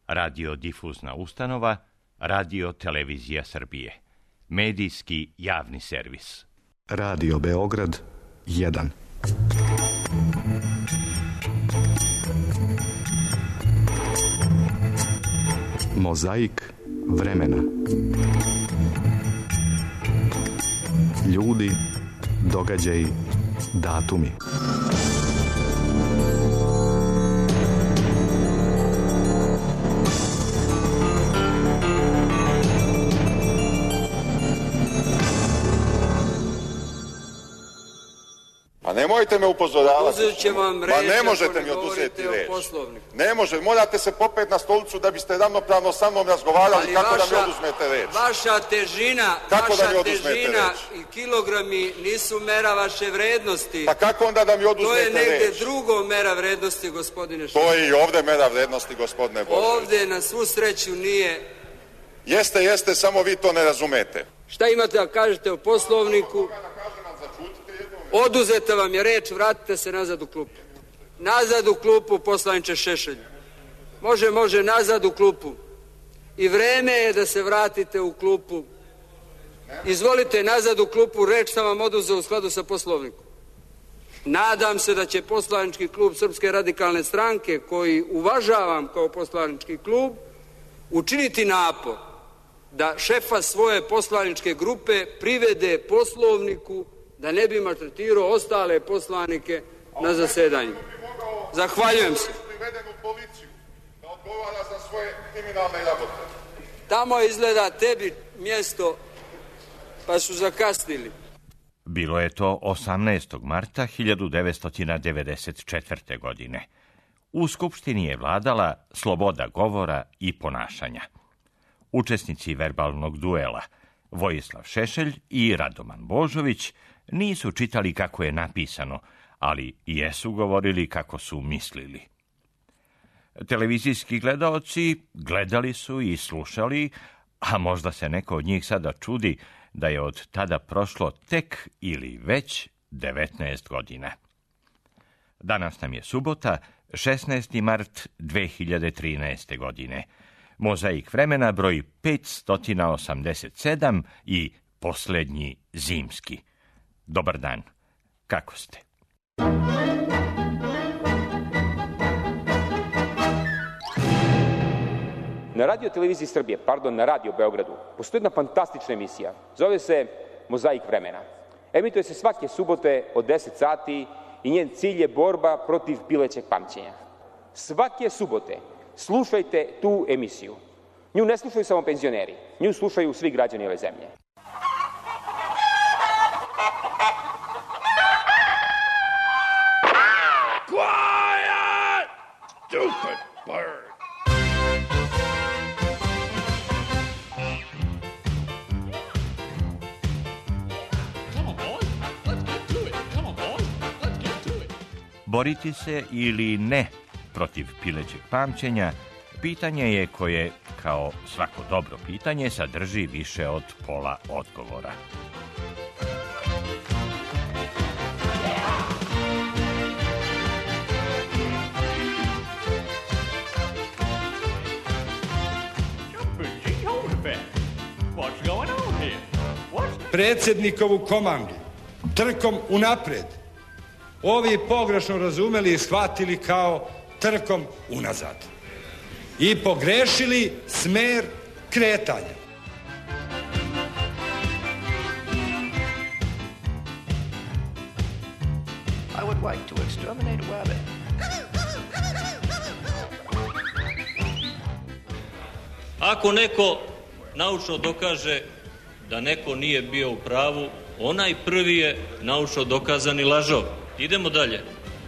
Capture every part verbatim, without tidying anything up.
radiodifuzna ustanova, Radio Televizija Srbije. Medijski javni servis. Radio Beograd jedan. Mozaik vremena. Ljudi, događaji, datumi. A nemojte me upozoravati. Uzet će vam reč, ma ne možete ne mi oduzeti reč. Ne može, morate se popeti na stolicu da biste ravnopravno sa mnom razgovarali. Ali kako vaša, da mi oduzmete reč? Vaša težina, kako vaša da težina reč? I kilogrami nisu mera vaše vrednosti. Pa kako onda da mi oduzmete reč? To je negde reč? drugo mera vrednosti, gospodine Šešelj. To je i ovde mera vrednosti, gospodine Božović. Ovde na svu sreću nije. Jeste, jeste, samo vi to ne razumete. Šta imate da kažete o Poslovniku? Oduzeta vam je reč, vratite se nazad u klupu. Nazad u klupu, poslaniče Šešelj. Može, može, nazad u klupu. I vreme je da se vratite u klupu. Izvolite, nazad u klupu, reč sam vam oduzeo u skladu sa Poslovnikom. Nadam se da će poslanički klub Srpske radikalne stranke, koji uvažavam kao poslanički klub, učiniti napor da šefa svoje poslaničke grupe privede Poslovniku, da ne bi maltretirao ostale poslanike na zasedanju. Zahvaljujem se. Da odgovara za svoje kriminalne rabote. Tamo izgleda tebi mjesto, pa su zakasnili. Bilo je to osamnaestog marta hiljadu devetsto devedeset četvrte. godine. U Skupštini je vladala sloboda govora i ponašanja. Učesnici verbalnog duela, Vojislav Šešelj i Radoman Božović, nisu čitali kako je napisano, ali jesu govorili kako su mislili. Televizijski gledaoci gledali su i slušali, a možda se neko od njih sada čudi da je od tada prošlo tek ili već devetnaest godina. Danas nam je subota, šesnaesti mart dve hiljade trinaeste. godine. Mozaik vremena broj petsto osamdeset sedam i posljednji zimski. Dobar dan. Kako ste? Na Radio Televiziji Srbije, pardon, na Radio Beogradu, postoji jedna fantastična emisija. Zove se Mozaik vremena. Emituje se svake subote od deset sati i njen cilj je borba protiv pilećeg pamćenja. Svake subote slušajte tu emisiju. Nju ne slušaju samo penzioneri, nju slušaju svi građani ove zemlje. Quiet! Stupid bird! Boriti se ili ne protiv pilećeg pamćenja, pitanje je koje, kao svako dobro pitanje, sadrži više od pola odgovora. Predsjednikovu komandu trkom unapred ovi pogrešno razumeli i shvatili kao trkom unazad i pogrešili smer kretanja. I would like to exterminate a rabbit. Ako neko naučno dokaže da neko nije bio u pravu, onaj prvi je naučno dokazani lažov. Idemo dalje.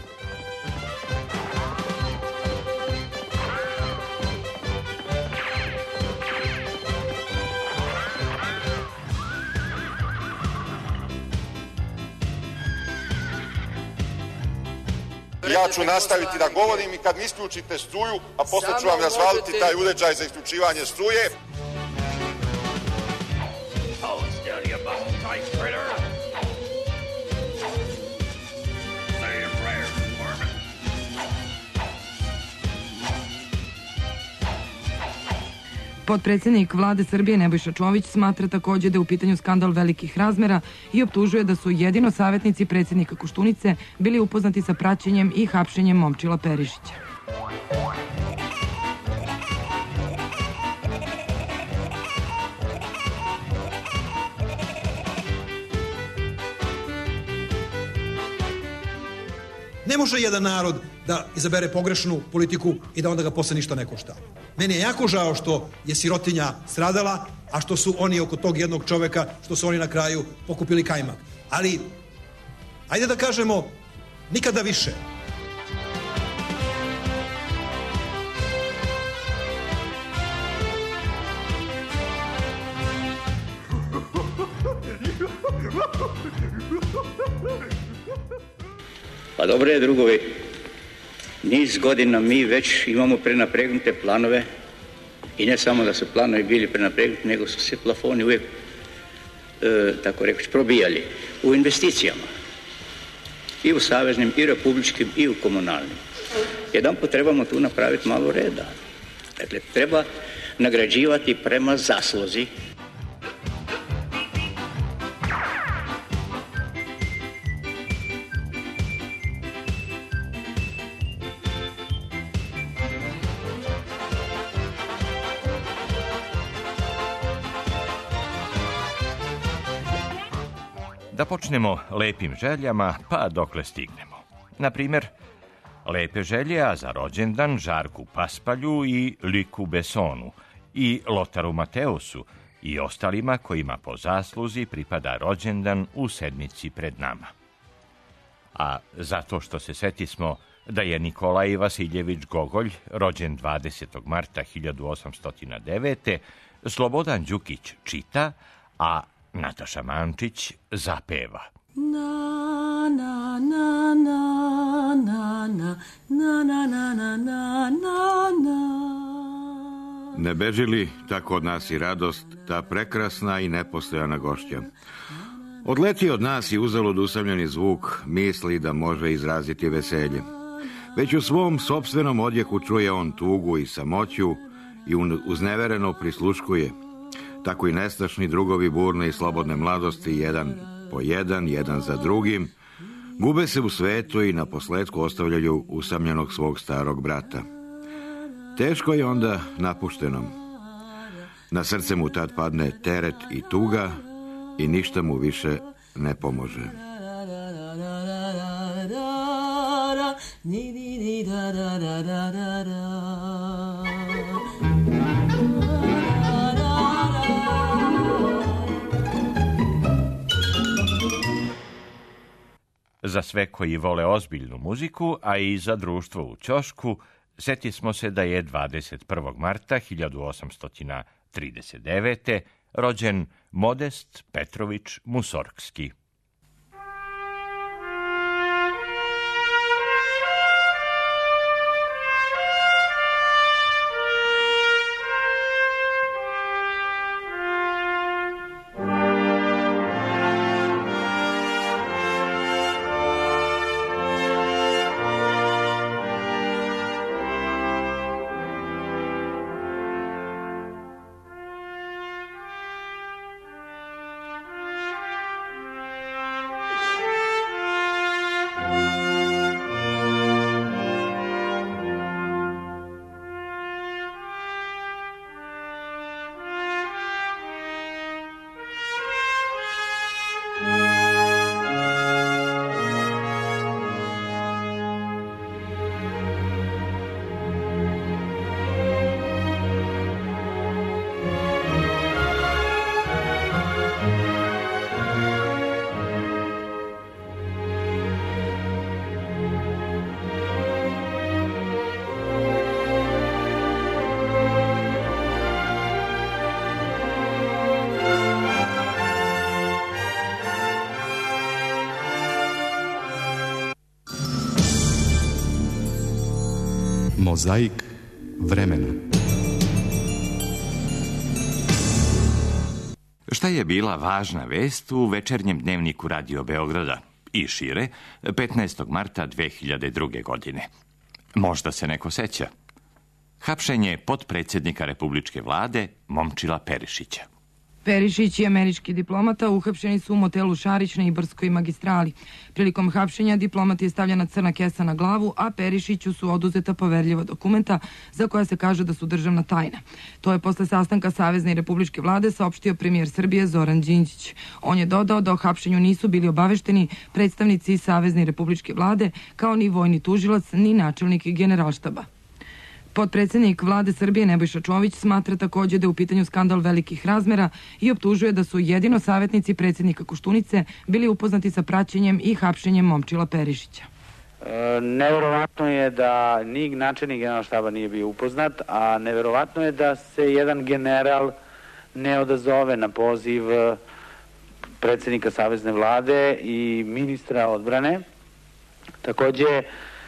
Ja ću nastaviti da govorim i kad mi isključite struju, a posle ću vam razvaliti taj uređaj za isključivanje struje. Potpredsjednik vlade Srbije Nebojša Čović smatra takođe da je u pitanju skandal velikih razmera i optužuje da su jedino savjetnici predsjednika Koštunice bili upoznati sa praćenjem i hapšenjem Momčila Perišića. Ne može jedan narod da izabere pogrešnu politiku i da onda ga posle ništa ne košta. Meni je jako žao što je sirotinja stradala, a što su oni oko tog jednog čoveka, što su oni na kraju pokupili kajmak. Ali, ajde da kažemo, nikada više. Pa dobro je, drugovi, niz godina mi već imamo prenapregnute planove i ne samo da su planovi bili prenapregnuti, nego su se plafoni uvijek, e, tako rekoć, probijali u investicijama. I u saveznim, i republičkim, i u komunalnim. Jedan put trebamo tu napraviti malo reda. Dakle, treba nagrađivati prema zasluzi. Da počnemo lepim željama, pa dokle stignemo. Na primjer, lepe želje a za rođendan Žarku Paspalju i Liku Besonu i Lotaru Mateusu i ostalima kojima po zasluzi pripada rođendan u sedmici pred nama. A zato što se setismo da je Nikolaj Vasiljević Gogolj rođen dvadesetog marta hiljadu osamsto devete. Slobodan Đukić čita, a Nataša Mančić zapeva. Na na na na na na na na na na na na. Ne beži li tako od nas i radost, ta prekrasna i nepostojana gošća? Odleti od nas i uzalud usamljeni zvuk misli da može izraziti veselje. Već u svom sopstvenom odjeku čuje on tugu i samoću i uznevereno prisluškuje. Tako i nestašni drugovi burne i slobodne mladosti, jedan po jedan, jedan za drugim, gube se u svetu i na posletku ostavljaju usamljenog svog starog brata. Teško je onda napuštenom. Na srce mu tad padne teret i tuga i ništa mu više ne pomože. Za sve koji vole ozbiljnu muziku, a i za društvo u ćošku, setismo se da je dvadeset prvog marta hiljadu osamsto trideset devete. rođen Modest Petrović Musorgski. Mozaik vremena. Šta je bila važna vest u večernjem dnevniku Radio Beograda i šire petnaestog marta dve hiljade druge. godine? Možda se neko seća. Hapšenje potpredsjednika Republičke vlade Momčila Perišića. Perišić i američki diplomata uhapšeni su u motelu Šarić na Ibarskoj magistrali. Prilikom hapšenja diplomati je stavljena crna kesa na glavu, a Perišiću su oduzeta poverljiva dokumenta za koja se kaže da su državna tajna. To je posle sastanka Savezne i Republičke vlade saopštio premijer Srbije Zoran Đinđić. On je dodao da o hapšenju nisu bili obavešteni predstavnici Savezne i Republičke vlade, kao ni vojni tužilac, ni načelnik Generalštaba. Potpredsjednik vlade Srbije Nebojša Čović smatra takođe da je u pitanju skandal velikih razmera i optužuje da su jedino savjetnici predsjednika Koštunice bili upoznati sa praćenjem i hapšenjem Momčila Perišića. E, neverovatno je da ni načelnik Generalštaba nije bio upoznat, a neverovatno je da se jedan general ne odazove na poziv predsjednika Savezne vlade i ministra odbrane. Takođe,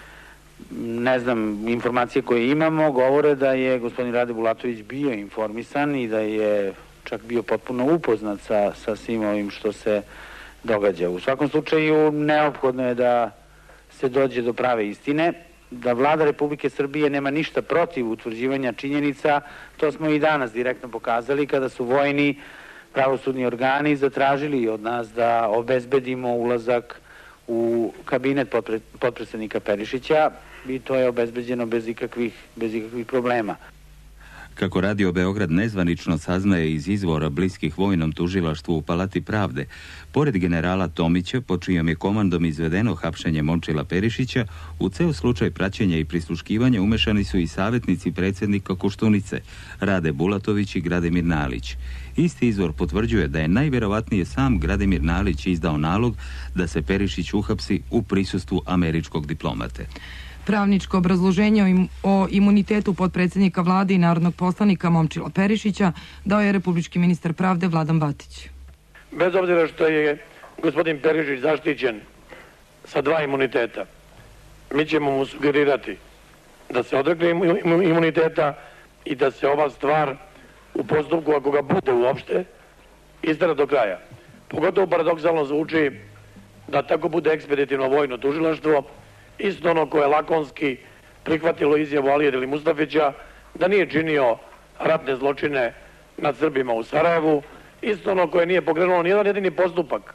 ne znam, informacije koje imamo govore da je gospodin Rade Bulatović bio informisan i da je čak bio potpuno upoznat sa, sa svim ovim što se događa. U svakom slučaju neophodno je da se dođe do prave istine, da vlada Republike Srbije nema ništa protiv utvrđivanja činjenica. To smo i danas direktno pokazali kada su vojni pravosudni organi zatražili od nas da obezbedimo ulazak u kabinet potpre, potpredsjednika Perišića i to je obezbeđeno bez ikakvih, bez ikakvih problema. Kako Radio Beograd nezvanično saznaje iz izvora bliskih vojnom tužilaštvu u Palati pravde, pored generala Tomića, po čijom je komandom izvedeno hapšenje Momčila Perišića, u ceo slučaj praćenja i prisluškivanja umešani su i savjetnici predsjednika Koštunice, Rade Bulatović i Gradimir Nalić. Isti izvor potvrđuje da je najvjerovatnije sam Gradimir Nalić izdao nalog da se Perišić uhapsi u prisustvu američkog diplomate. Pravničko obrazloženje o, im, o imunitetu potpredsjednika vlade i narodnog poslanika Momčila Perišića dao je republički ministar pravde Vladan Batić. Bez obzira što je gospodin Perišić zaštićen sa dva imuniteta, mi ćemo mu sugerirati da se odrekne imuniteta i da se ova stvar u postupku, ako ga bude uopšte, istera do kraja. Pogotovo paradoksalno zvuči da tako bude ekspeditivno vojno tužilaštvo, isto ono koje je lakonski prihvatilo izjavu Alije ili Mustafića da nije činio ratne zločine nad Srbima u Sarajevu, isto ono koje nije pokrenulo nijedan jedini postupak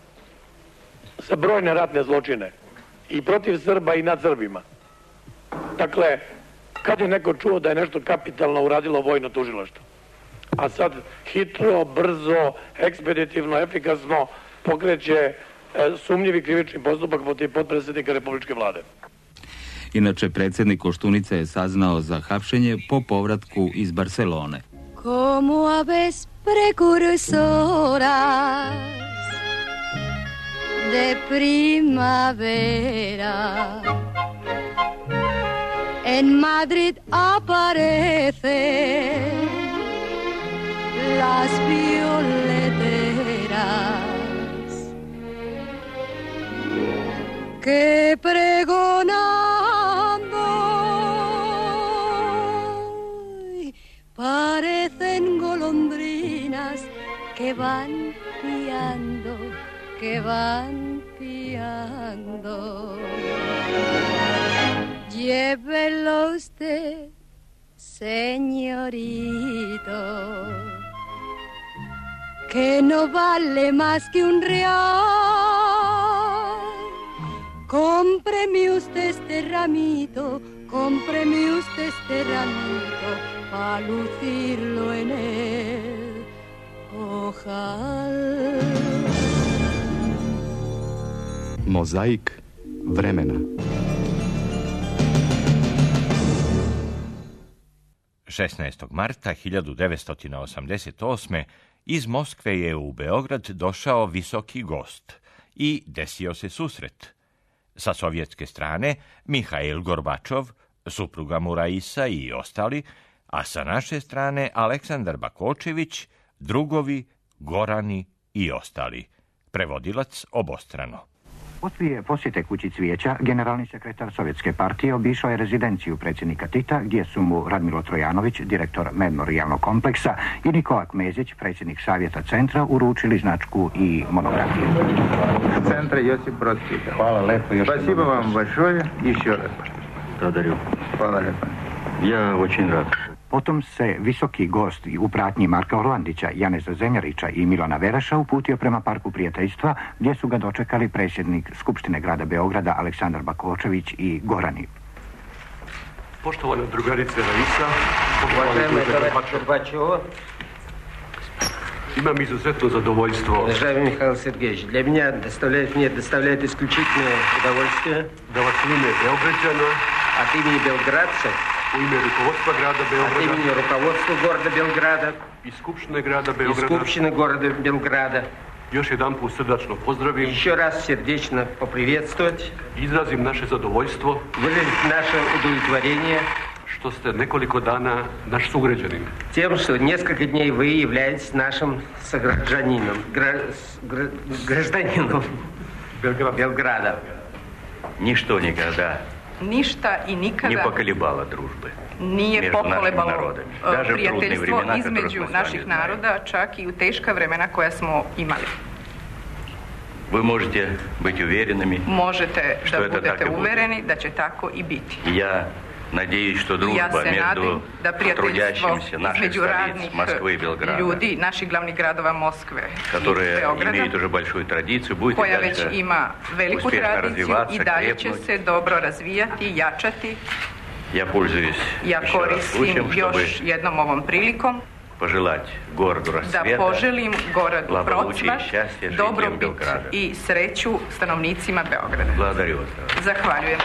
za brojne ratne zločine i protiv Srba i nad Srbima. Dakle, kad je neko čuo da je nešto kapitalno uradilo vojno tužilaštvo, a sad hitro, brzo, ekspeditivno, efikasno pokreće e, sumnjivi krivični postupak protiv potpredsjednika Republičke vlade. Inače, predsjednik Koštunice je saznao za hapšenje po povratku iz Barcelone. Como aves precursoras de primavera en Madrid aparecen las violeteras que pregonando parecen golondrinas que van piando, que van piando. Llévelo usted, señorito, que no vale más que un real. Cómpreme usted este ramito, cómpreme usted este ramito, pa' lucirlo en el ojal. Mozaik vremena. šesnaestog marta hiljadu devetsto osamdeset osme. iz Moskve je u Beograd došao visoki gost i desio se susret. Sa sovjetske strane Mihail Gorbačov, supruga mu Raisa i ostali, a sa naše strane Aleksandar Bakočević, drugovi, Gorani i ostali. Prevodilac obostrano. Poslije posjete kući Cvijeća, generalni sekretar Sovjetske partije obišao je rezidenciju predsjednika Tita, gdje su mu Radmilo Trojanović, direktor memorijalnog kompleksa, i Nikola Kmezić, predsjednik Savjeta centra, uručili značku i monografiju. Centra Josip Broz Tita. Hvala lepo. Спасибо вам большое. Еще раз. Благодарю. Hvala lepo. Я очень рад. Potom se visoki gost u pratnji Marka Orlandića, Janeza Zemljarića i Milana Veraša uputio prema Parku prijateljstva, gdje su ga dočekali predsjednik Skupštine grada Beograda Aleksandar Bakočević i Gorani. Poštovana drugarice Raisa, poštovani Bačevo, imam izuzetno zadovoljstvo. Уважаемый Михаил Сергеевич, для меня доставляет, мне доставляет исключительное удовольствие da vas u ime Beograđana, от имени белградцев, u ime rukovodstva grada Beograda, от имени руководства города Белграда i Skupštine grada и Beograda, Skupštine города Белграда još jedan put srdačno pozdravim, еще раз сердечно поприветствовать, izrazim naše zadovoljstvo, выразить наше удовлетворение što ste nekoliko dana naš sugrađanin. Тем, что несколько дней вы являетесь нашим согражданином, гражданином Белграда. Ничто никогда Ništa i nikada не поколебало дружбы nije между нашими pokolebalo народами. Даже в трудные prijateljstvo времена, которые između мы с naših вами naroda, čak i u teška vremena koja smo imali. Вы можете быть уверенными, Možete što da je to budete tako uvereni da će tako i biti. я надеюсь, что Ja дружба se nadim между da prijateljstvo трудящимися наших između столиц radnih Москвы и Белграда, ljudi, naših glavnih gradova Moskve i которые Beograda, имеют уже большую традицию, будет и koja već дальше ima veliku успешно tradiciju развиваться, i dalje će крепнуть. se dobro razvijati, jačati. Я пользуюсь Ja еще раз koristim случаем, još чтобы jednom ovom prilikom пожелать городу da расцвета, poželim goradu благополучия и procvat, счастья жителям dobrobit Белграда. i sreću stanovnicima Beograda. Благодарю вас. Zahvaljujem.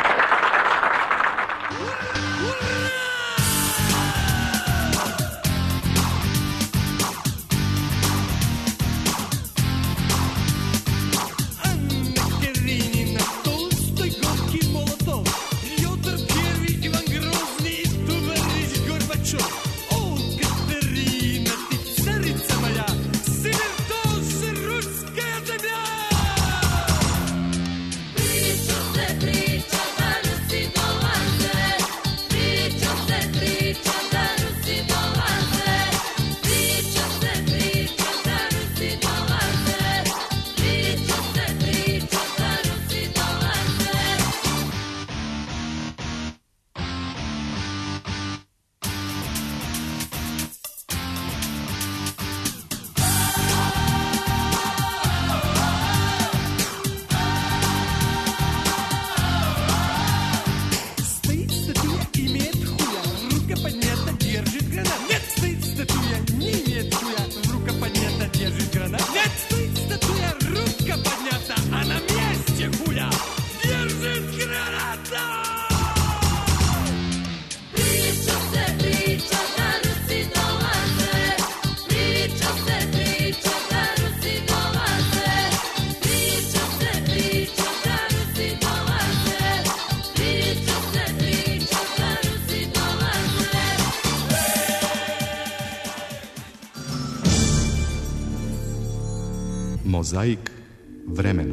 Mozaik vremena.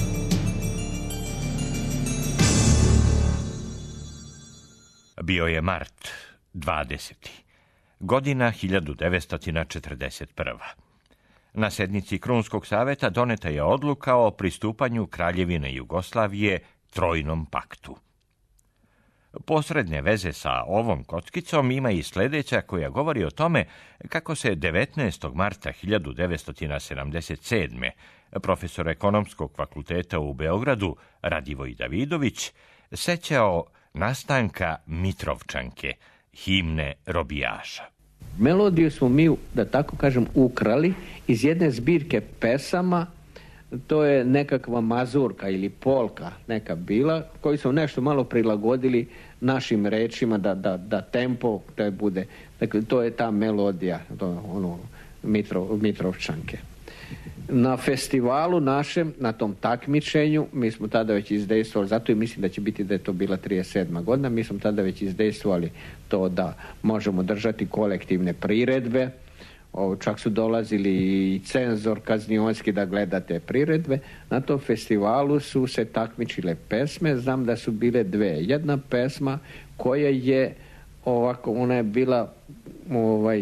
Bio je mart dvadeseti godina hiljadu devetsto četrdeset prva. Na sednici Krunskog saveta doneta je odluka o pristupanju Kraljevine Jugoslavije Trojnom paktu. Posredne veze sa ovom kockicom ima i sljedeća koja govori o tome kako se devetnaestog marta hiljadu devetsto sedamdeset sedme profesor ekonomskog fakulteta u Beogradu Radivoj Davidović sećao nastanka Mitrovčanke, himne robijaša. Melodiju smo mi, da tako kažem, ukrali iz jedne zbirke pesama, to je nekakva mazurka ili polka neka bila, koju smo nešto malo prilagodili našim rečima da, da, da tempo da bude. Dakle, to je ta melodija, to, ono, Mitrov, Mitrovčanke. Na festivalu našem, na tom takmičenju, mi smo tada već izdejstvovali, zato i mislim da će biti da je to bila trideset sedma godina, mi smo tada već izdejstvovali to da možemo držati kolektivne priredbe. O, čak su dolazili i cenzor kaznionski da gleda te priredbe. Na tom festivalu su se takmičile pesme, znam da su bile dve. Jedna pesma koja je ovako, ona je bila ovaj,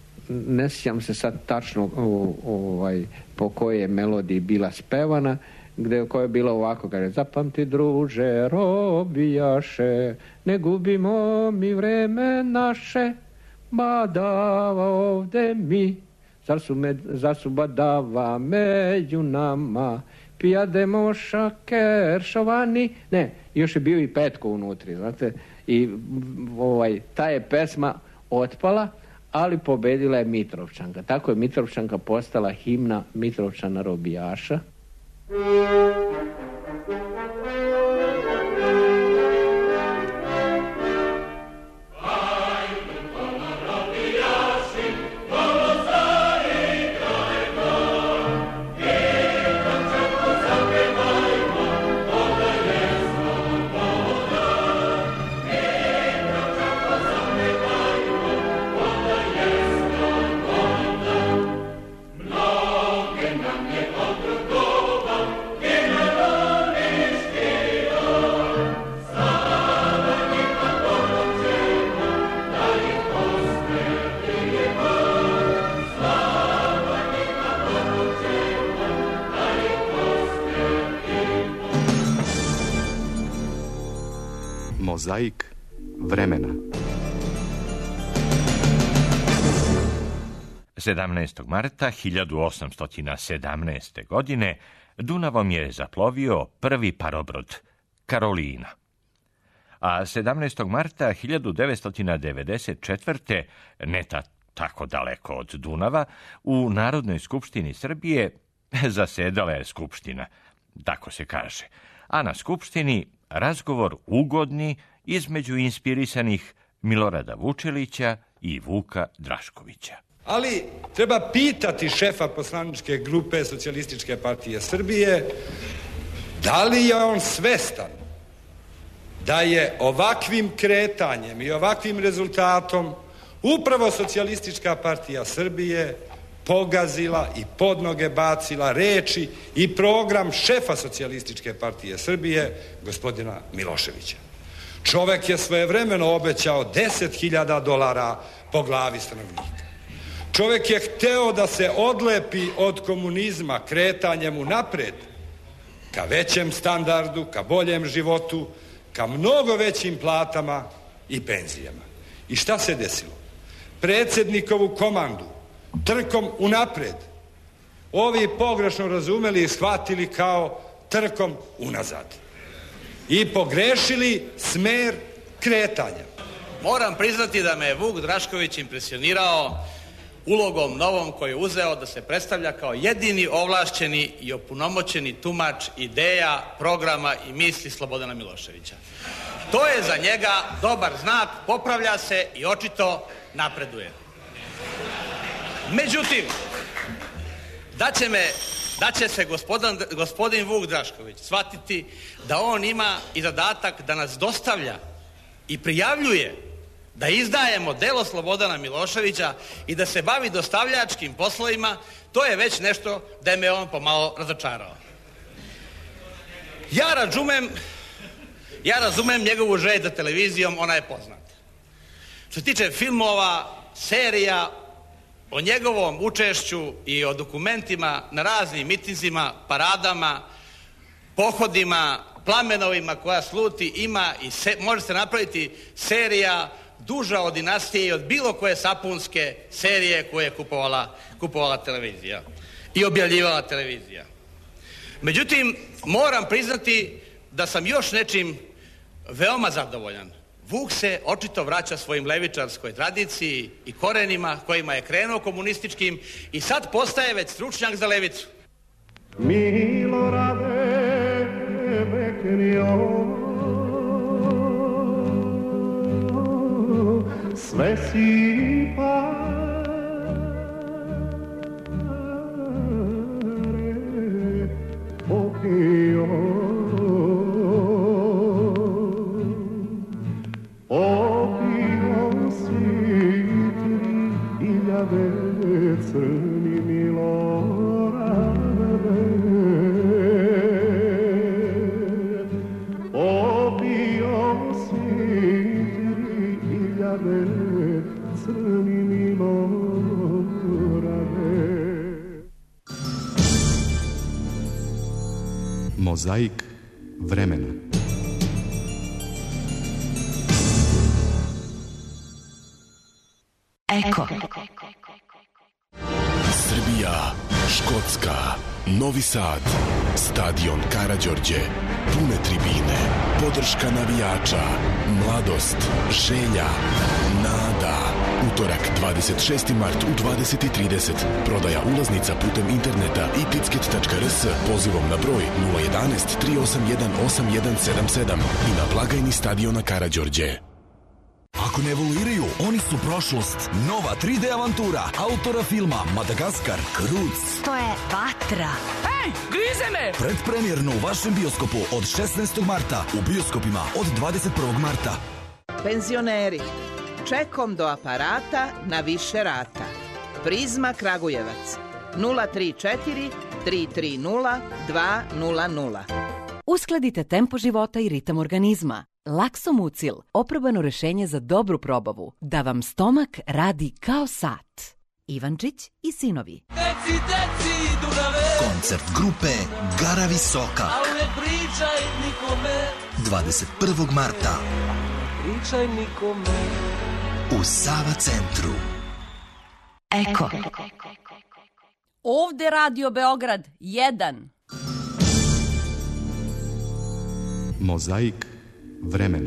ne sjećam se sad tačno ovaj, po kojoj je melodiji bila spevana, gde, koja je bila ovako, kaže, zapamti druže, robijaše, ne gubimo mi vreme naše, badava ovde mi, zar su, med, zar su badava među nama, pijademo šaker, šovani, ne, još je bio i Petko unutri, znate, i ovaj, ta je pesma otpala, ali pobedila je Mitrovčanka. Tako je Mitrovčanka postala himna Mitrovčana robijaša. Mozaik vremena. sedamnaestog marta hiljadu osamsto sedamnaeste. godine Dunavom je zaplovio prvi parobrod Karolina. A sedamnaestog marta hiljadu devetsto devedeset četvrte. ne ta, tako daleko od Dunava, u Narodnoj skupštini Srbije zasedala je skupština, tako se kaže. A na skupštini razgovor ugodni između inspirisanih Milorada Vučelića i Vuka Draškovića. Ali treba pitati šefa poslaničke grupe Socijalističke partije Srbije da li je on svestan da je ovakvim kretanjem i ovakvim rezultatom upravo Socijalistička partija Srbije pogazila i pod noge bacila reči i program šefa Socijalističke partije Srbije, gospodina Miloševića. Čovek je svojevremeno obećao deset hiljada dolara po glavi stanovnika. Čovek je hteo da se odlepi od komunizma kretanjem u napred, ka većem standardu, ka boljem životu, ka mnogo većim platama i penzijama. I šta se desilo? Predsjednikovu komandu trkom unapred ovi pogrešno razumeli i shvatili kao trkom unazad i pogrešili smer kretanja. Moram priznati da me je Vuk Drašković impresionirao ulogom novom koju je uzeo da se predstavlja kao jedini ovlašćeni i opunomoćeni tumač ideja, programa i misli Slobodana Miloševića. To je za njega dobar znak, popravlja se i očito napreduje. Međutim, da će, me, da će se gospodin, gospodin Vuk Drašković shvatiti da on ima i zadatak da nas dostavlja i prijavljuje da izdajemo delo Slobodana Miloševića i da se bavi dostavljačkim poslovima, to je već nešto da je me on pomalo razočarao. Ja razumem, ja razumem njegovu želju za televizijom, ona je poznata. Što se tiče filmova, serija, o njegovom učešću i o dokumentima na raznim mitinzima, paradama, pohodima, plamenovima koja sluti, ima i se, može se napraviti serija duža od dinastije i od bilo koje sapunske serije koje je kupovala, kupovala televizija i objavljivala televizija. Međutim, moram priznati da sam još nečim veoma zadovoljan. Vuk se očito vraća svojim levičarskoj tradiciji i korenima kojima je krenuo komunističkim i sad postaje već stručnjak za levicu. Milorade Beknio, sve si pare popio, popio si tri hiljade crni Milorade, popio si tri hiljade crni Milorade. Mozaik vremena. Eko. Srbija, Škotska, Novi Sad, stadion Karađorđe, pune tribine, podrška navijača, mladost, želja, nada. Utorak, dvadeset šesti mart u dvadeset i trideset. Prodaja ulaznica putem interneta i ticket tačka r s pozivom na broj nula jedan jedan tri osam jedan osam jedan sedam sedam i na blagajni stadiona Karađorđe. Ako ne evoluiraju, oni su prošlost. Nova tri D avantura autora filma Madagaskar, Kruc. To je vatra. Ej, grize me! Predpremjerno u vašem bioskopu od šesnaestog marta, u bioskopima od dvadeset prvog marta. Penzioneri, čekom do aparata na više rata. Prizma Kragujevac, nula tri četiri tri tri nula dva nula nula. Uskladite tempo života i ritam organizma. Laksomucil, oprobano rešenje za dobru probavu, da vam stomak radi kao sat. Ivančić i sinovi. Deci, deci, Dunave. Koncert grupe Gara Visoka. Al ne pričaj nikome. dvadeset prvog marta. Pričaj nikome. U Sava centru. Eko. Ovde Radio Beograd jedan. Mozaik vremena.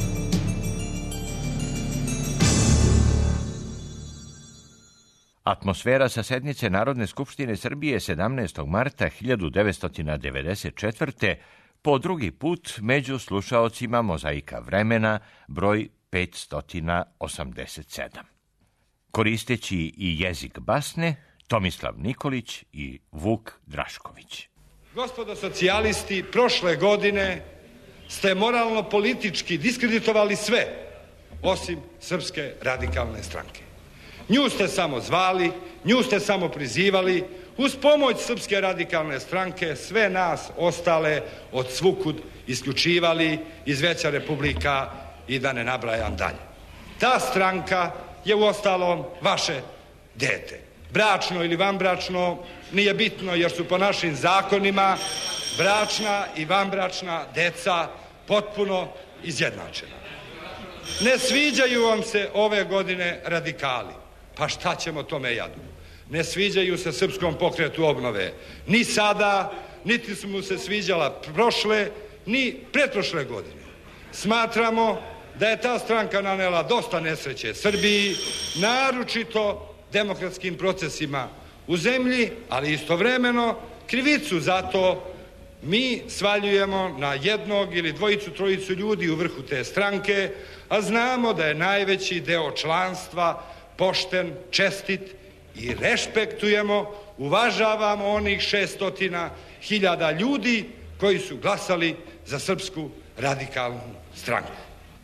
Atmosfera sa sednice Narodne skupštine Srbije sedamnaestog marta hiljadu devetsto devedeset četvrte. po drugi put među slušaocima Mozaika vremena broj petsto osamdeset sedam. Koristeći i jezik basne, Tomislav Nikolić i Vuk Drašković. Gospodo socijalisti, prošle godine ste moralno-politički diskreditovali sve, osim Srpske radikalne stranke. Nju ste samo zvali, nju ste samo prizivali, uz pomoć Srpske radikalne stranke sve nas ostale od svukud isključivali iz Veća Republika i da ne nabrajam dalje. Ta stranka je uostalom vaše dete. Bračno ili vanbračno nije bitno, jer su po našim zakonima bračna i vanbračna deca potpuno izjednačena. Ne sviđaju vam se ove godine radikali. Pa šta ćemo tome jadu? Ne sviđaju se Srpskom pokretu obnove. Ni sada, niti su mu se sviđala prošle, ni pretprošle godine. Smatramo da je ta stranka nanela dosta nesreće Srbiji, naročito demokratskim procesima u zemlji, ali istovremeno krivicu za to mi svaljujemo na jednog ili dvojicu, trojicu ljudi u vrhu te stranke, a znamo da je najveći deo članstva pošten, čestit i rešpektujemo, uvažavamo onih šestotina hiljada ljudi koji su glasali za Srpsku radikalnu stranku.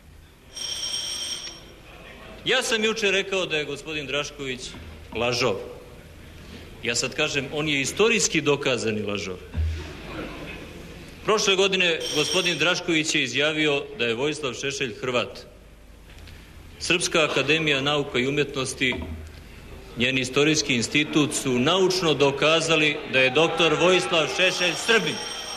Ja sam juče rekao da je gospodin Drašković lažov. Ja sad kažem, on je istorijski dokazani lažov. Prošle godine gospodin Drašković je izjavio da je Vojislav Šešelj Hrvat. Srpska akademija nauka i umjetnosti, njen istorijski institut su naučno dokazali da je doktor Vojislav Šešelj Srbin.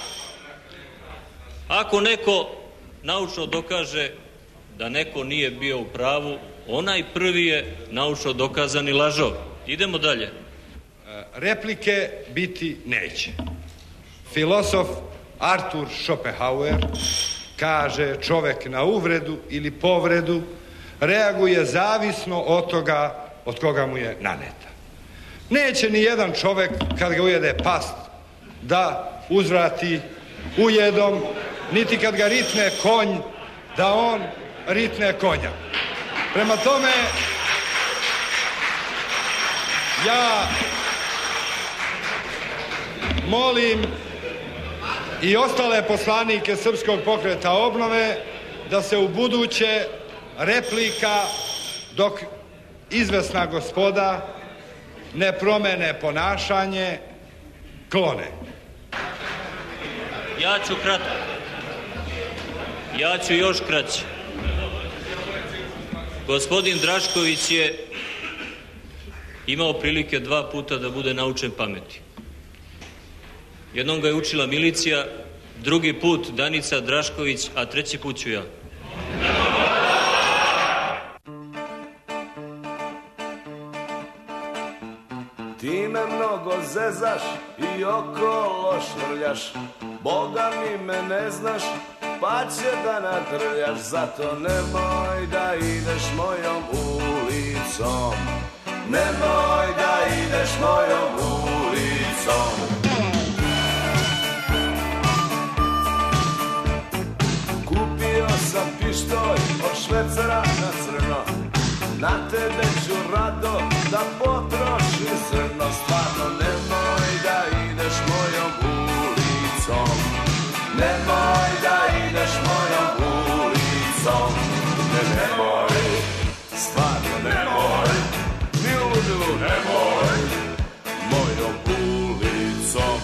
Ako neko naučno dokaže da neko nije bio u pravu, onaj prvi je naučno dokazani lažov. Idemo dalje. Replike biti neće. Filosof Artur Schopenhauer kaže: čovek na uvredu ili povredu reaguje zavisno od toga od koga mu je naneta. Neće ni jedan čovek kad ga ujede past da uzvrati ujedom, niti kad ga ritne konj da on ritne konja. Prema tome, ja molim i ostale poslanike Srpskog pokreta obnove da se u buduće replika, dok izvesna gospoda ne promene ponašanje, klone. Ja ću kratko. Ja ću još kraće. Gospodin Drašković je imao prilike dva puta da bude naučen pameti. Jednom ga je učila milicija, drugi put Danica Drašković, a treći put ću ja. Ti me mnogo zezaš i okolo švrljaš, Boga mi me ne znaš, pa će da nadrljaš. Zato nemoj da ideš mojom ulicom, nemoj da ideš mojom ulicom. Kupio sam pištolj od švercera na crno, na tebe ću rado da potrošim zrno. Stvarno nemoj da ideš mojom ulicom, nemoj da ideš mojom ulicom. Ne, nemoj, stvarno nemoj, ni ludu nemoj mojom ulicom.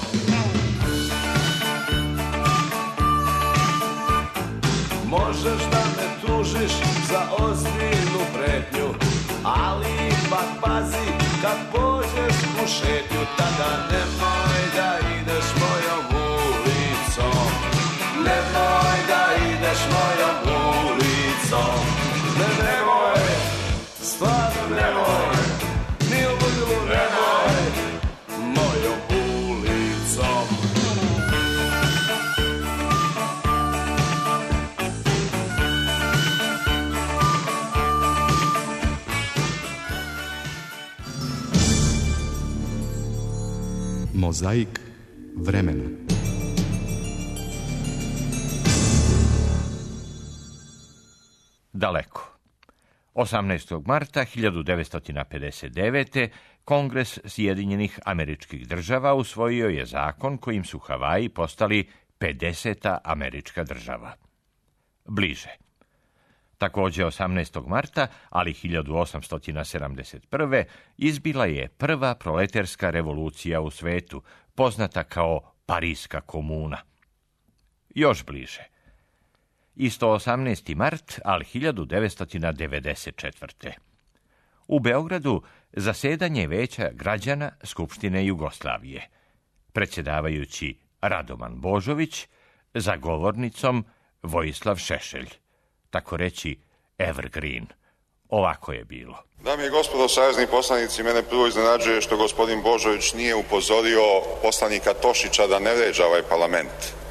Možeš da me tužiš za ozbiljnu pretnju, ali ipak pazi kad pođeš u šetnju, tada nemoj da ideš mojom ulicom, nemoj da ideš mojom ulicom. Ne, nemoj, stvarno nemoj, ni u ludilu nemoj mojom ulicom. Mozaik vremena. Daleko. osamnaestog marta hiljadu devetsto pedeset devete. Kongres Sjedinjenih Američkih Država usvojio je zakon kojim su Havaji postali pedeseta američka država. Bliže. Također osamnaestog marta, ali hiljadu osamsto sedamdeset prve. izbila je prva proleterska revolucija u svetu, poznata kao Pariska komuna. Još bliže. Isto osamnaesti mart, ali hiljadu devetsto devedeset četvrte. U Beogradu zasedanje Veća građana Skupštine Jugoslavije. Predsjedavajući Radoman Božović, za govornicom Vojislav Šešelj. Tako reći evergreen. Ovako je bilo. Dame i gospodo savezni poslanici, mene prvo iznenađuje što gospodin Božović nije upozorio poslanika Tošića da ne vređa ovaj parlament.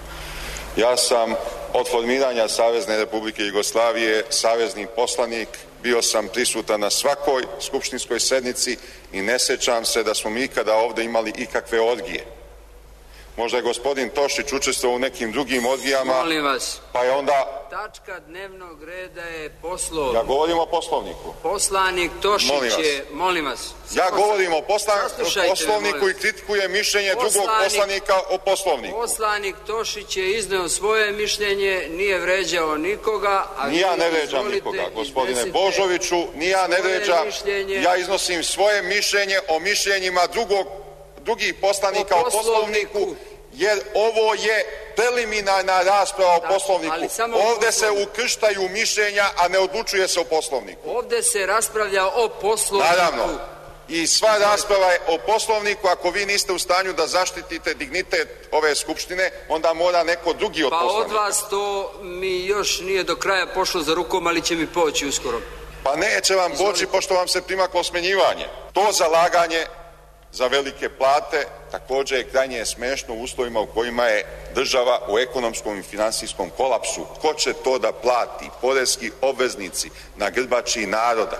Ja sam od formiranja Savezne Republike Jugoslavije savezni poslanik, bio sam prisutan na svakoj skupštinskoj sednici i ne sećam se da smo mi ikada ovde imali ikakve orgije. Možda je gospodin Tošić učestvovao u nekim drugim orgijama. Molim vas. Pa je onda... Tačka dnevnog reda je poslovnik. Ja govorim o poslovniku. Poslanik Tošić je... Molim vas. Ja govorim o poslovniku i kritikuje mišljenje drugog poslanika o poslovniku. Poslanik Tošić je izneo svoje mišljenje, nije vređao nikoga. Ni ja ne vređam nikoga, gospodine Božoviću, ni ja ne vređam. Ja iznosim svoje mišljenje o mišljenjima drugog drugih poslanika o poslovniku, jer ovo je preliminarna rasprava o poslovniku. Ovde se ukrštaju mišljenja, a ne odlučuje se o poslovniku. Ovde se raspravlja o poslovniku. Naravno. I sva rasprava je o poslovniku. Ako vi niste u stanju da zaštitite dignitet ove skupštine, onda mora neko drugi od poslovnika. Pa od vas to mi još nije do kraja pošlo za rukom, ali će mi poći uskoro. Pa neće vam poći, pošto vam se primaklo smenjivanje. To zalaganje za velike plate također je krajnje smešno u uslovima u kojima je država u ekonomskom i finansijskom kolapsu. Ko će to da plati? Poreski obveznici na grbači naroda.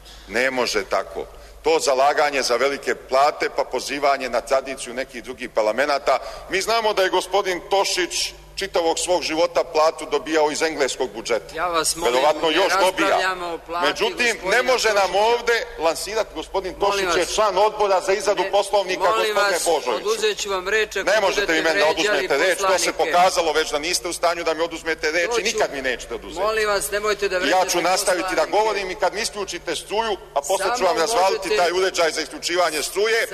Ne može tako. To zalaganje za velike plate pa pozivanje na tradiciju nekih drugih parlamenta. Mi znamo da je gospodin Tošić čitavog svog života platu dobijao iz engleskog budžeta. Ja vas molim, verovatno još dobija. Plati, međutim, ne može nam ovde lansirati, gospodin Tošić je član odbora za izradu ne, poslovnika, gospodine Božoviću. Oduzet ću vam reč ako ne možete vi meni da oduzmete reč, to se pokazalo već da niste u stanju da mi oduzmete reč i nikad mi nećete oduzeti. Molim vas, nemojte da vređate. Ja ću nastaviti da govorim i kad mi isključite struju, a posle ću vam razvaliti taj uređaj za isključivanje struje,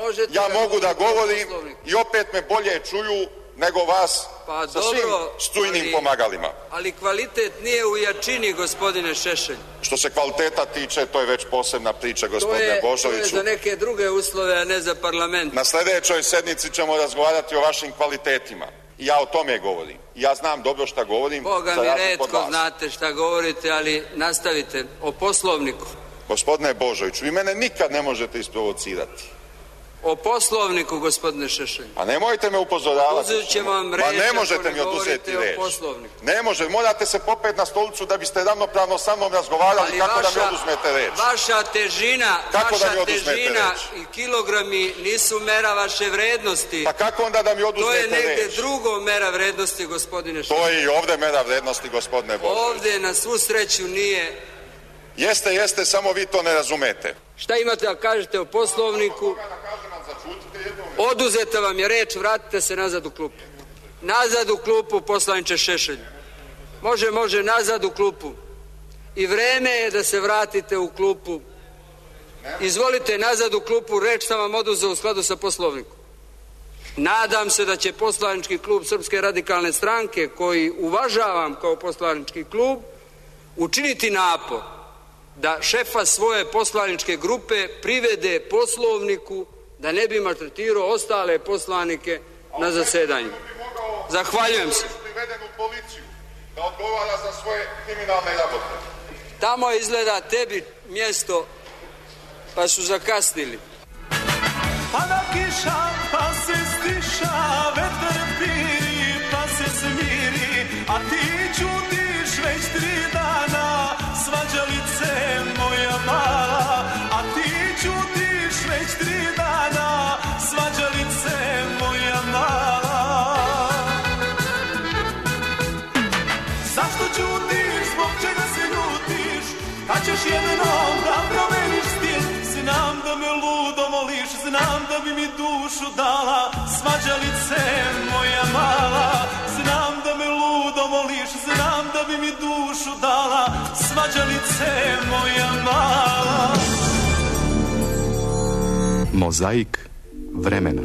ja mogu da govorim i opet me bolje čuju nego vas pa, sa dobro, svim strujnim ali, pomagalima. Ali kvalitet nije u jačini, gospodine Šešelj. Što se kvaliteta tiče, to je već posebna priča, gospodine to je, Božoviću. To je za neke druge uslove, a ne za parlament. Na sljedećoj sednici ćemo razgovarati o vašim kvalitetima. I ja o tome govorim. Ja znam dobro šta govorim. Boga za mi razliku od retko vas. znate šta govorite, ali nastavite o Poslovniku. Gospodine Božoviću, vi mene nikad ne možete isprovocirati. O Poslovniku, gospodine Šešelj. A nemojte me upozoravati. Uzet ćemo vam reč. Ma ne možete ako mi ne oduzeti govorite reč. o Poslovniku. Ne može, morate se popet na stolicu da biste ravnopravno sa mnom razgovarali. Ali kako vaša, da mi oduzmete reč. Vaša težina, Kako vaša da mi oduzmete težina reč? i kilogrami nisu mera vaše vrednosti. Pa kako onda da mi oduzmete To je negde reč? drugo mera vrednosti, gospodine Šešelj. To je i ovde mera vrednosti, gospodine Božović. Ovde na svu sreću nije. Jeste, jeste, samo vi to ne razumete. Šta imate da kažete o Poslovniku? Oduzeta vam je reč, vratite se nazad u klupu. Nazad u klupu, poslaniče Šešelj. Može, može, nazad u klupu. I vreme je da se vratite u klupu. Izvolite, nazad u klupu, reč sam vam oduzeo u skladu sa Poslovnikom. Nadam se da će poslanički klub Srpske radikalne stranke, koji uvažavam kao poslanički klub, učiniti napor da šefa svoje poslaničke grupe privede Poslovniku, da ne bi maltretirao ostale poslanike na zasedanju. Zahvaljujem se. Priveden u policiju da odgovara za svoje kriminalne rabote. Tamo izgleda tebi mjesto, pa su zakasnili. Pada kiša, pa se stiša, vetar piri, pa se smiri, a ti ćutiš već tri dana, svađalice moja mala, a ti ćutiš već tri dana, svađalice moja mala. Zašto ćutiš, zbog čega se ljutiš, kad ćeš jednom da promeniš stil? Znam da me ludo moliš, znam da bi mi dušu dala, svađalice moja mala. Znam da me ludo moliš, znam da bi mi dušu dala, svađalice moja mala. Mozaik vremena.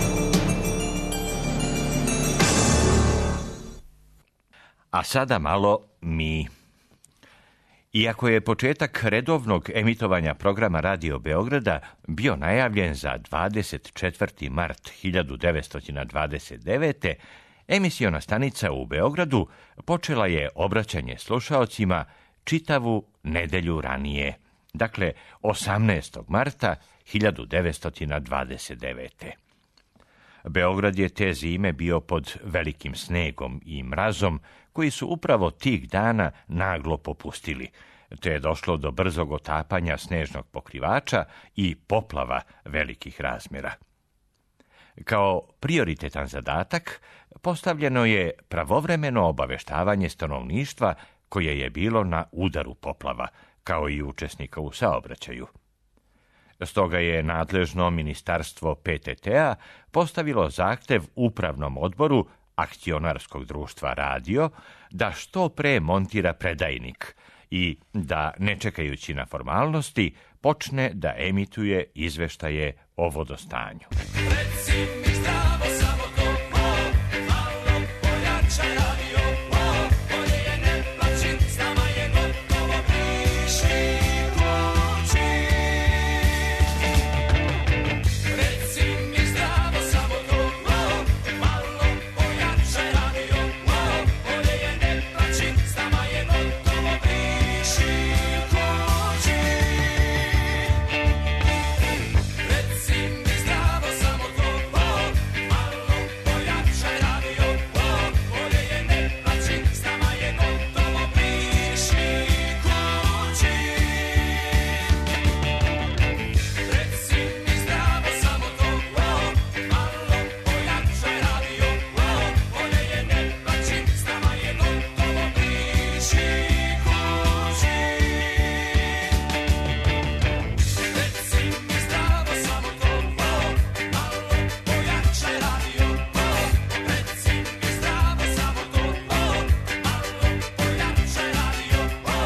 A sada malo mi. Iako je početak redovnog emitovanja programa Radio Beograda bio najavljen za dvadeset četvrti mart hiljadu devetsto dvadeset devete. emisiona stanica u Beogradu počela je obraćanje slušaocima čitavu nedelju ranije, dakle osamnaestog marta hiljadu devetsto dvadeset devete. Beograd je te zime bio pod velikim snegom i mrazom, koji su upravo tih dana naglo popustili, te je došlo do brzog otapanja snežnog pokrivača i poplava velikih razmjera. Kao prioritetan zadatak postavljeno je pravovremeno obaveštavanje stanovništva koje je bilo na udaru poplava, kao i učesnika u saobraćaju. Stoga je nadležno ministarstvo P T T-a postavilo zahtev upravnom odboru akcionarskog društva Radio da što pre montira predajnik i da, ne čekajući na formalnosti, počne da emituje izveštaje o vodostanju. Reci mi zdravo, samo to mo, malo pojačaj radio, mo, bolje je ne plaći, s nama je gotovo, piši kući. Reci mi zdravo, samo to mo, malo pojačaj radio, mo, bolje je ne plaći, s nama je gotovo, piši kući. Reci mi zdravo, samo to mo, malo pojačaj radio, mo, bolje je ne plaći, s nama je gotovo, piši kući. Reci mi zdravo, samo to mo, malo pojačaj radio, mo, bolje je ne plaći, s nama je gotovo, piši kući. Reci mi zdravo, samo to mo, malo pojačaj radio, mo, reci mi zdravo, samo to mo, malo pojačaj radio, mo.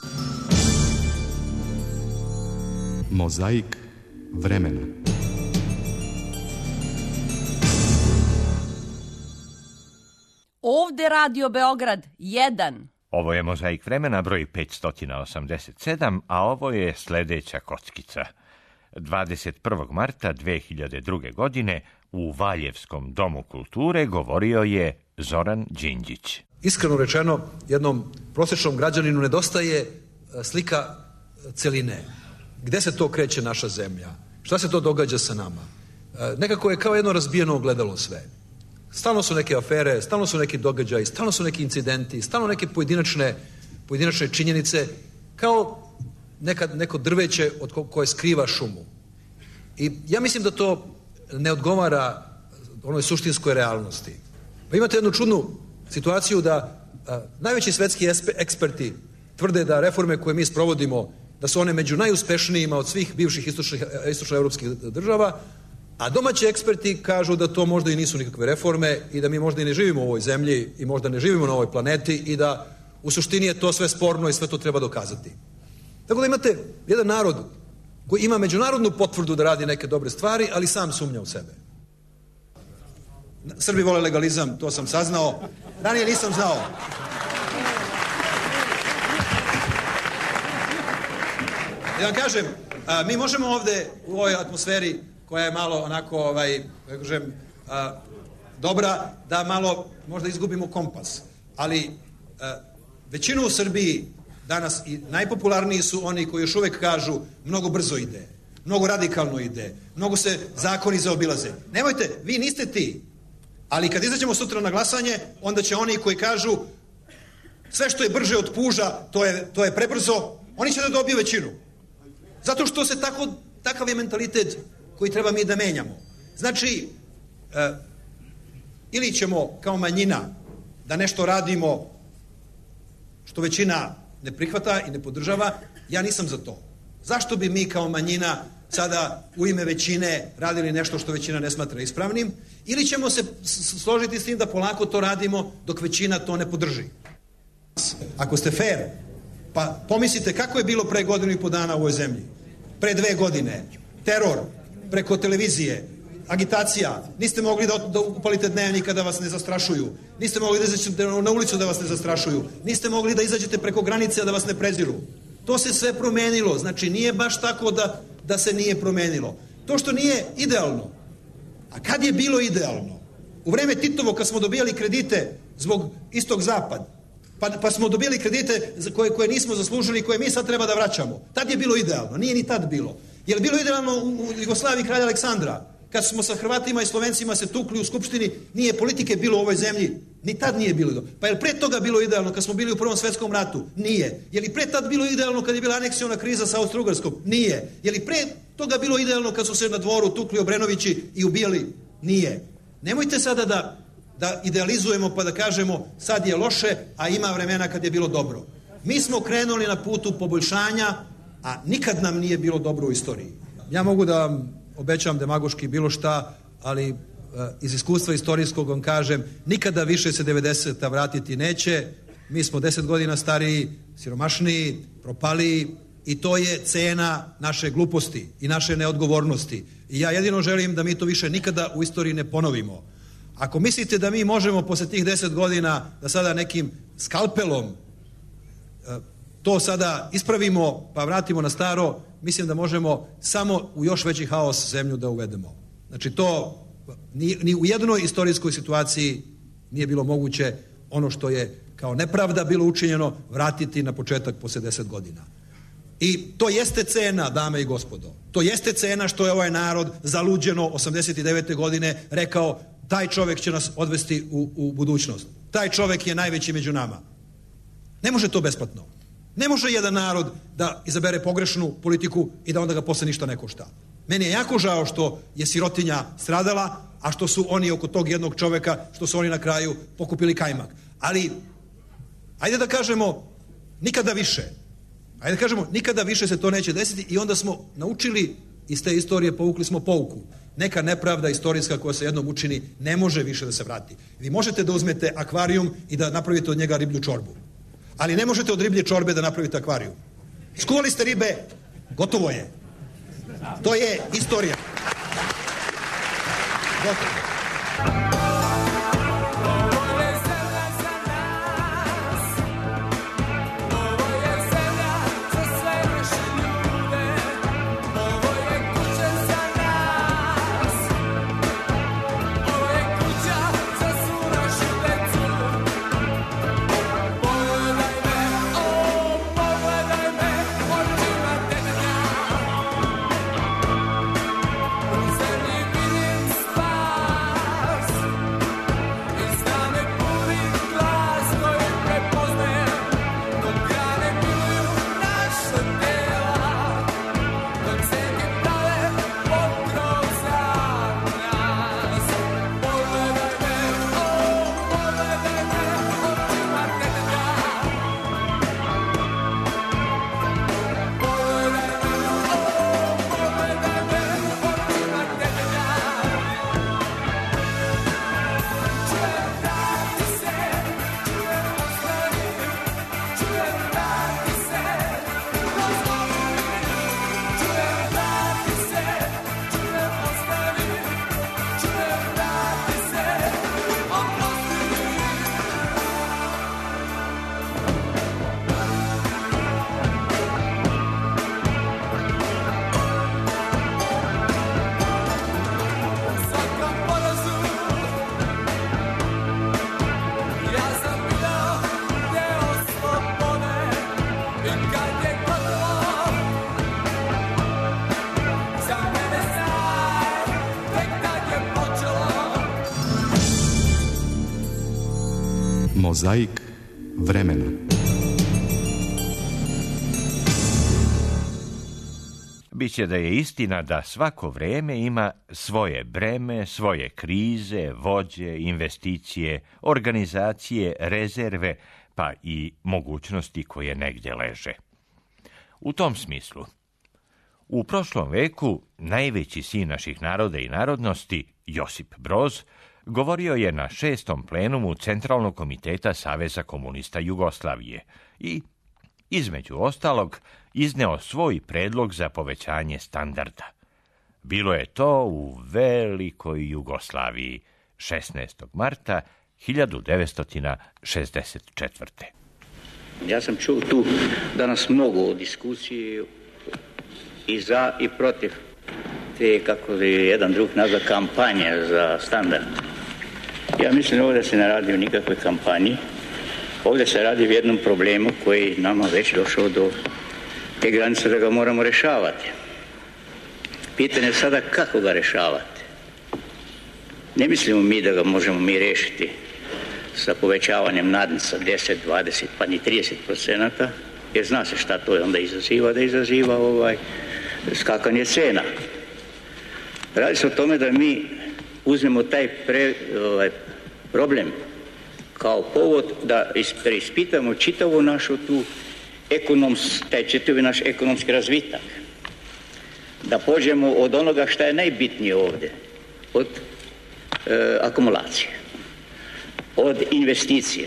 Mozaik vremena. Ovde Radio Beograd, jedan. Ovo je Mozaik vremena broj petsto osamdeset sedam, a ovo je sljedeća kockica. dvadeset prvog marta dve hiljade druge. godine u Valjevskom domu kulture govorio je Zoran Đinđić. Iskreno rečeno, jednom prosječnom građaninu nedostaje slika celine. Gde se to kreće naša zemlja? Šta se to događa sa nama? Nekako je kao jedno razbijeno ogledalo sve. Stalno su neke afere, stalno su neki događaji, stalno su neki incidenti, stalno neke pojedinačne, pojedinačne činjenice, kao nekad neko drveće od ko- koje skriva šumu. I ja mislim da to ne odgovara onoj suštinskoj realnosti. Pa imate jednu čudnu situaciju da a, najveći svetski espe- eksperti tvrde da reforme koje mi sprovodimo, da su one među najuspešnijima od svih bivših istočnih, istočnoevropskih država, a domaći eksperti kažu da to možda i nisu nikakve reforme i da mi možda i ne živimo u ovoj zemlji i možda ne živimo na ovoj planeti i da u suštini je to sve sporno i sve to treba dokazati. Tako da imate jedan narod koji ima međunarodnu potvrdu da radi neke dobre stvari, ali sam sumnja u sebe. Srbi vole legalizam, to sam saznao. Ranije nisam znao. Da vam kažem, a, mi možemo ovde u ovoj atmosferi koja je malo onako, ovaj, ja kažem, a, dobra, da malo možda izgubimo kompas. Ali a, većinu u Srbiji danas i najpopularniji su oni koji još uvek kažu mnogo brzo ide, mnogo radikalno ide, mnogo se zakoni zaobilaze. Nemojte, vi niste ti, ali kad izađemo sutra na glasanje, onda će oni koji kažu sve što je brže od puža, to je, to je prebrzo, oni će da dobiju većinu. Zato što se tako, takav je mentalitet koji treba mi da menjamo. Znači, e, ili ćemo kao manjina da nešto radimo što većina ne prihvata i ne podržava, ja nisam za to. Zašto bi mi kao manjina sada u ime većine radili nešto što većina ne smatra ispravnim, ili ćemo se složiti s tim da polako to radimo dok većina to ne podrži. Ako ste fair, pa pomislite kako je bilo pre godinu i po dana u ovoj zemlji. Pre dve godine. Teror preko televizije, agitacija, niste mogli da, da upalite dnevnika da vas ne zastrašuju, niste mogli da izađete na ulicu da vas ne zastrašuju, niste mogli da izađete preko granice da vas ne preziru. To se sve promenilo, znači nije baš tako da, da se nije promenilo. To što nije idealno, a kad je bilo idealno? U vreme Titovo kad smo dobijali kredite zbog istog-zapad, pa, pa smo dobili kredite koje, koje nismo zaslužili, koje mi sad treba da vraćamo. Tad je bilo idealno, nije ni tad bilo. Je li bilo idealno u, u Jugoslaviji kralja Aleksandra? Kad smo sa Hrvatima i Slovencima se tukli u Skupštini, nije politike bilo u ovoj zemlji. Ni tad nije bilo idealno. Pa je li pre toga bilo idealno kad smo bili u Prvom svetskom ratu? Nije. Je li pre tad bilo idealno kad je bila aneksiona kriza sa Austro-Ugarskom? Nije. Je li pre toga bilo idealno kad su se na dvoru tukli Obrenovići i ubijali? Nije. Nemojte sada da, da idealizujemo pa da kažemo sad je loše, a ima vremena kad je bilo dobro. Mi smo krenuli na putu poboljšanja, a nikad nam nije bilo dobro u istoriji. Ja mogu da vam obećam demagoški bilo šta, ali e, iz iskustva istorijskog vam kažem, nikada više se devedeseta vratiti neće. Mi smo deset godina stariji, siromašniji, propaliji i to je cena naše gluposti i naše neodgovornosti. I ja jedino želim da mi to više nikada u istoriji ne ponovimo. Ako mislite da mi možemo posle tih deset godina da sada nekim skalpelom e, to sada ispravimo pa vratimo na staro, mislim da možemo samo u još veći haos zemlju da uvedemo. Znači to ni, ni u jednoj istorijskoj situaciji nije bilo moguće ono što je kao nepravda bilo učinjeno vratiti na početak posle deset godina. I to jeste cena, dame i gospodo. To jeste cena što je ovaj narod zaluđeno osamdeset devete godine rekao taj čovek će nas odvesti u, u budućnost. Taj čovek je najveći među nama. Ne može to besplatno. Ne može jedan narod da izabere pogrešnu politiku i da onda ga posle ništa ne košta. Meni je jako žao što je sirotinja stradala, a što su oni oko tog jednog čoveka, što su oni na kraju pokupili kajmak. Ali, ajde da kažemo, nikada više. Ajde da kažemo, nikada više se to neće desiti i onda smo naučili iz te istorije, povukli smo pouku. Neka nepravda istorijska koja se jednom učini ne može više da se vrati. Vi možete da uzmete akvarijum i da napravite od njega riblju čorbu. Ali ne možete od riblje čorbe da napravite akvarijum. Skuvali ste ribe, gotovo je. To je istorija. Gotovo. Ovo je Mozaik vremena. Biće da je istina da svako vreme ima svoje breme, svoje krize, vođe, investicije, organizacije, rezerve, pa i mogućnosti koje negdje leže. U tom smislu, u prošlom veku najveći sin naših naroda i narodnosti, Josip Broz, govorio je na šestom plenumu Centralnog komiteta Saveza komunista Jugoslavije i, između ostalog, izneo svoj predlog za povećanje standarda. Bilo je to u velikoj Jugoslaviji, šesnaestog marta hiljadu devetsto šezdeset četvrte. Ja sam čuo tu danas mnogo o diskusiji i za i protiv te, kako je jedan drug nazva, kampanje za standard. Ja mislim ovdje se ne radi o nikakvoj kampanji. Ovdje se radi o jednom problemu koji nama već došao do te granice da ga moramo rješavati. Pitanje je sada kako ga rješavati. Ne mislimo mi da ga možemo mi riješiti sa povećavanjem nadnica deset, dvadeset pa ni trideset procenata, jer zna se šta to onda izaziva, da izaziva ovaj skakanje cena. Radi se o tome da mi uzmemo taj pre, ovaj, problem kao povod da preispitamo čitavu našu tu ekonoms, taj čitavi naš ekonomski razvitak. Da pođemo od onoga što je najbitnije ovdje, od e, akumulacije, od investicija,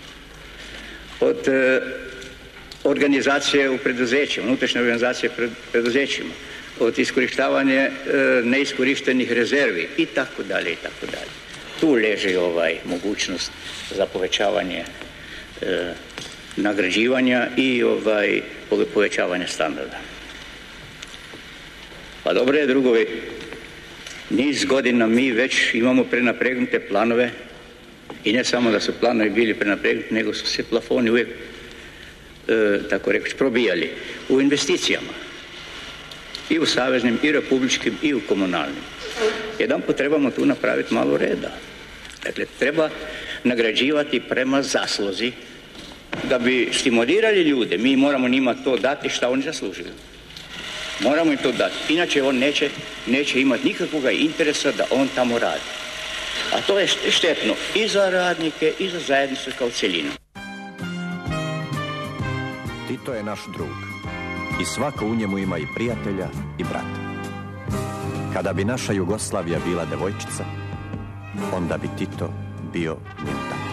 od e, organizacije u preduzećima, unutrašnje organizacije pred preduzećima, od iskorištavanja e, neiskorištenih rezervi i tako dalje i tako dalje. Tu leži ovaj mogućnost za povećavanje e, nagrađivanja i ovaj povećavanje standarda. Pa dobro je, drugovi, niz godina mi već imamo prenapregnute planove i ne samo da su planovi bili prenapregnuti, nego su se plafoni uvijek e, tako rekoć probijali u investicijama i u saveznim, i republičkim, i u komunalnim. Jedanput trebamo tu napraviti malo reda. Dakle, treba nagrađivati prema zasluzi da bi stimulirali ljude. Mi moramo njima to dati šta oni zaslužuju. Moramo im to dati. Inače on neće, neće imati nikakvog interesa da on tamo radi. A to je štetno i za radnike i za zajednicu kao cjelinu. Tito je naš drug i svako u njemu ima i prijatelja i brata. Kada bi naša Jugoslavija bila devojčica, onda bi Tito bio njen tata.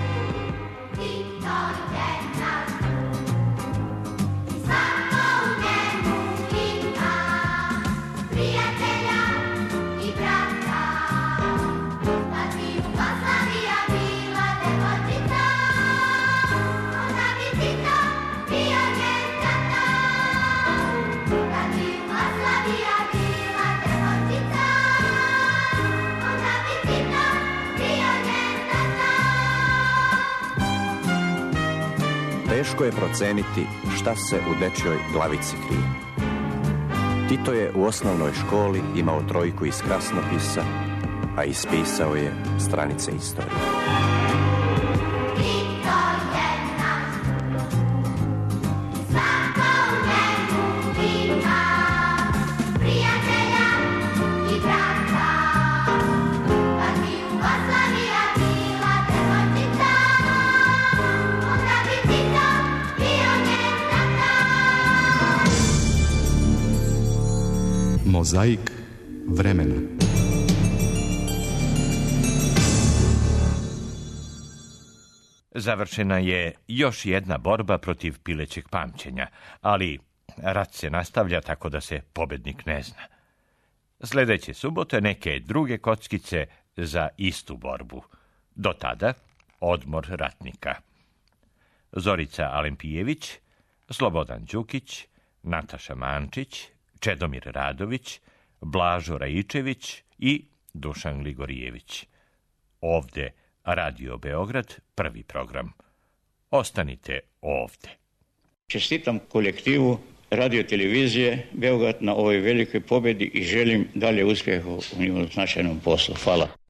Teško je proceniti šta se u dečjoj glavici krije. Tito je u osnovnoj školi imao trojku iz krasnopisa, a ispisao je stranice istorije. Mozaik vremena. Završena je još jedna borba protiv pilećeg pamćenja, ali rat se nastavlja tako da se pobednik ne zna. Sljedeće subote neke druge kockice za istu borbu. Do tada odmor ratnika. Zorica Alempijević, Slobodan Đukić, Nataša Mančić, Čedomir Radović, Blažo Rajičević i Dušan Ligorijević. Ovde Radio Beograd, prvi program. Ostanite ovde. Čestitam kolektivu radio televizije Beograd na ovoj velikoj pobjedi i želim dalje uspjeha u njihovom značajnom poslu. Hvala.